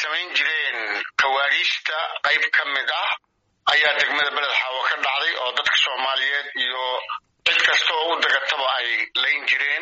samayn jireen kawaariista qayb ka mid ah ayaa degmada Beled Xaawo ka dhacday oo dadka Soomaaliyeed iyo cid kasta oo u dagataba ay layn jireen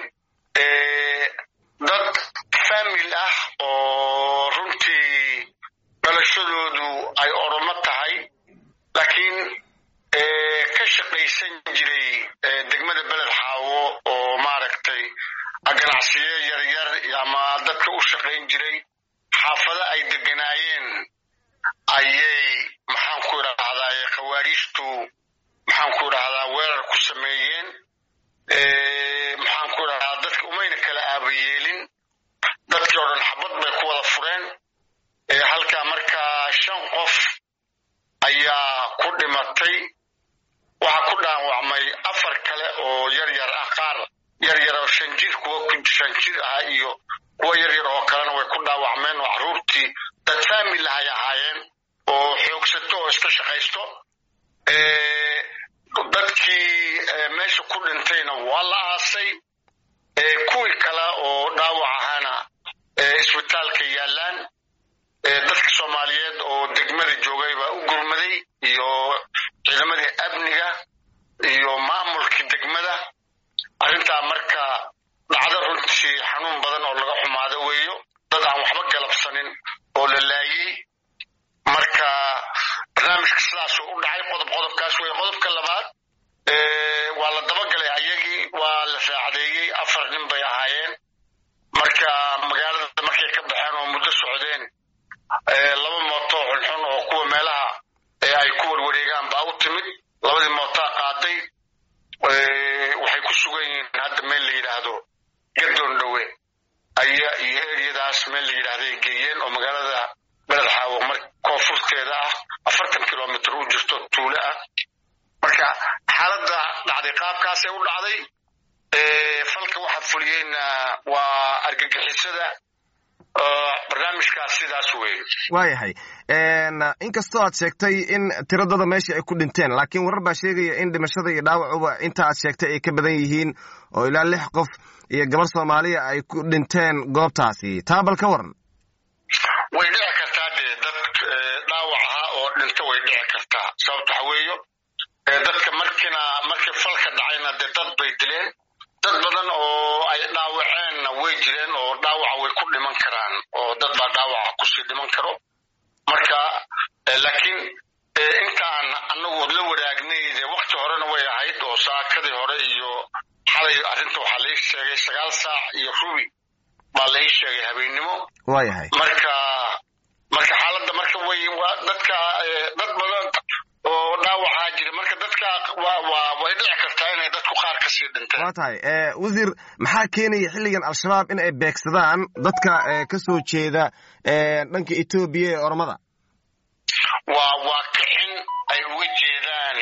dad family ah oo runtii balashadoodu ay Oromo tahay laakiin ka shaqaysan jiray degmada Beled Xaawo oo maaragtay ganacsiyo yar ama dadka u shaqayn jiray xaafada ay deganaayeen ayay maxaan ku raacday qawaaristu maxaan ku raacdaa weerar ku sameeyeen maxaan ku raacdaa dadka umayna kala aabayeelin dadkii oo dhan xabad bay ku wada fureen halka marka 5 qof ayaa ku dhimatay waxa ku dhaawacmay 4 kale oo yar ah qaar yar oo 5 jir kuwa ku 5 jir ah iyo kuwa yar oo kalena way ku dhaawacmeen oo caruurtii dad family ay ahaayeen oo xoogsato oo iska shaqaysto dadkii meesha ku dhintayna waa la aasay kuwii kale oo dhaawac ahana isbitaalka yaalaan dadka Soomaaliyeed oo degmada joogay baa u gurmaday iyo ciidamadii amniga iyo maamulkii degmada arrinta marka dhacdo runtii xanuun badan oo laga xumaado weeyo dad aan waxba galabsanin oo la laayay marka barnaamijka sidaas u dhacay qodobkaas way qodobka labaad waa la dabagalay ayagii waa la raacdeeyay 4 nin bay ahaayeen marka magaalada markay ka baxeen oo muddo socdeen 2 mooto xulxun oo kuwa meelaha ay ku warwareegaan baa u timid 2 mooto qaaday waxay ku sugan yihiin hadda meel la yiraahdo Gadoon Dhawe ayaa iyadaas meel la yiraahdo geeyeen oo magaalada Beled Xaawo marka koonfurteeda ah 40 kilomitir u jirto tuulo ah marka xaaladda dhacday qaabkaas ay u dhacday falka waxa fuliyeen waa argagixisada barnaamijkaas sidaas weey waayahay inkastoo aad sheegtay in tiradooda meesha ay ku dhinteen laakiin warar baa sheegaya in dhimashada iyo dhaawacuba inta aad sheegtay ay ka badan yihiin oo ilaa 6 qof iyo gabar Soomaaliya ay ku dhinteen goobtaasi taabal ka waran way dhici kartaa dad dhaawac ah oo dhinta way dhici kartaa sababta weeyo dadka markii falka dhacayna dad bay dileen dad badan oo ay dhaawaceen way jireen oo dhaawac way ku dhiman karaan oo dad baa dhaawac ku sii dhiman karo marka laakiin intaan anagu la waraagnay waqti horena way ahayd oo saakadii hore iyo xalay arrinta waxa la sheegay 9 saac iyo rubi baa la sheegay habeenimo waayahay marka xaaladda marka way dadka dad badan oo dhaawaca jira marka dadka way dhici kartaa inay dadku qaar ka sii dhintaan waa tahay wasiir maxaa keenaya xilligan al-shabaab in ay beegsadaan dadka ka soo jeeda dhanka Itoobiya ee Oromada waa kixin ay uga jeedaan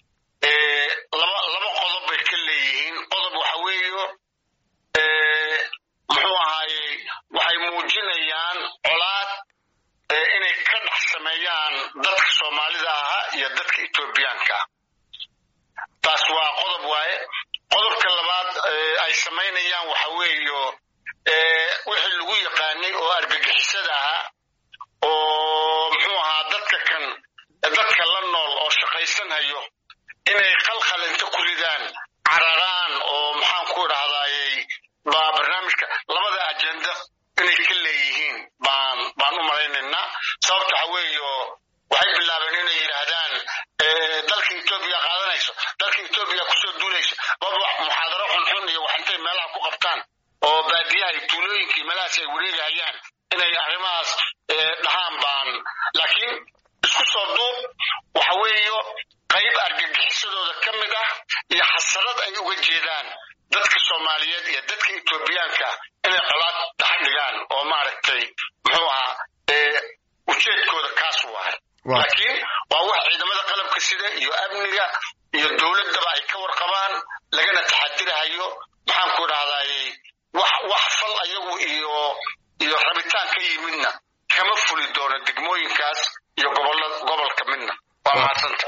laba qodob bay ka leeyihiin qodob waxa weeyo muxuu ahaayay waxay muujinayaan colaad inay ka dhex sameeyaan dadka Soomaalida ah iyo dadka Itoobiyaanka taas waa qodob waaye qodobka labaad ay sameynayaan waxa weeyo wixii lagu yaqaanay oo argagixisada ah oo muxuu ahaa dadka la nool oo shaqaysanayo inay qalqal inta ku ridaan cararaan oo maxaan ku raadayay barnaamijka labada ajenda inay ka leeyihiin baan u maleynaynaa sababta weeyo waxay bilaabeen inay yiraahdaan dalka Itoobiya qaadanayso dalka Itoobiya ku soo duulayso baba muxaadaro xun iyo waxantay meelaha ku qabtaan oo baadiyaha iyo tuulooyinkii meelaha ay wareegayaan inay arrimahaas dhahaan baan laakiin isku soo duub waxa weeyo qayb argagixisadooda ka mid ah iyo xasarad ay uga jeedaan dadka Soomaaliyeed iyo dadka Itoobiyaanka inay colaad dhaxdhigaan oo maaragtay muxuu ahaa ujeedkooda kaas waay laakiin waa wax ciidamada qalabka sida iyo amniga iyo dawladda ay ka